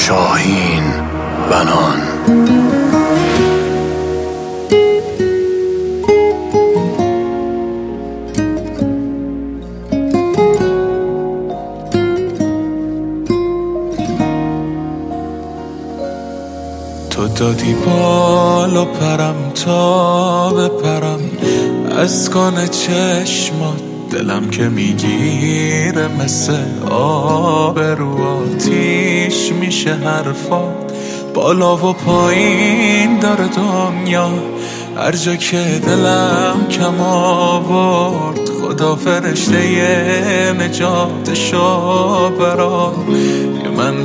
شاهین بنان. تو دادی بالا پرم تا بپرم از کن چشمات، دلم که میگیره مثل آب رو آتیش میشه حرفات. بالا و پایین داره دنیا، هر جا که دلم کم آورد خدا فرشته نجاتشو برا من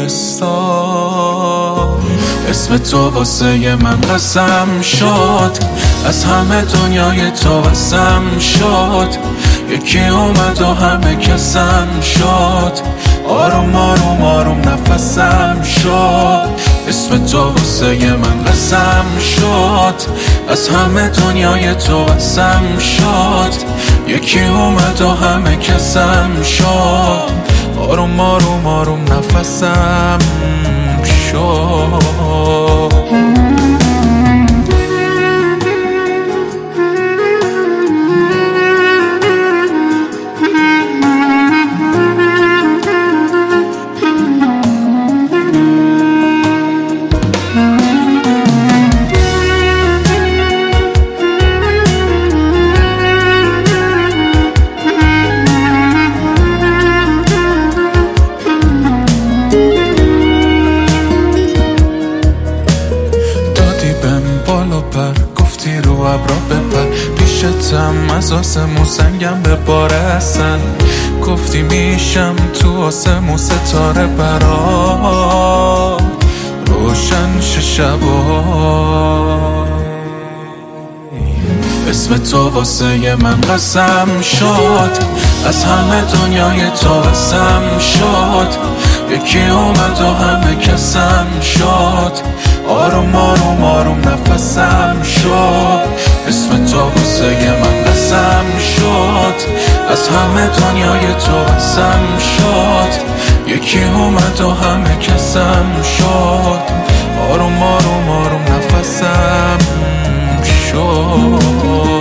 فرستاد. اسم تو واسه من قسم شد، از همه دنیای تو واسم شد. یکی اومد و همه کسم شد، آروم آروم آروم نفسم شد. اسم تو واسه من قسم شد، از همه دنیای تو واسم شد. یکی اومد و همه کسم شد، آروم آروم آروم نفسم شد. گفتی رو ابرا بپر، پیشتم از آسمون سنگم به بارستن. گفتی میشم تو آسمون ستاره برا روشن شبا. اسم تو واسه من قسم شد، از همه دنیای تو واسم شد. یکی اومد و همه کسم شد، آروم آروم آروم نفسم شد. اسم تو واسه من قسم شد، از همه دنیای تو واسم شد. یکی اومد و همه کسم شد، آروم آروم آروم نفسم شد.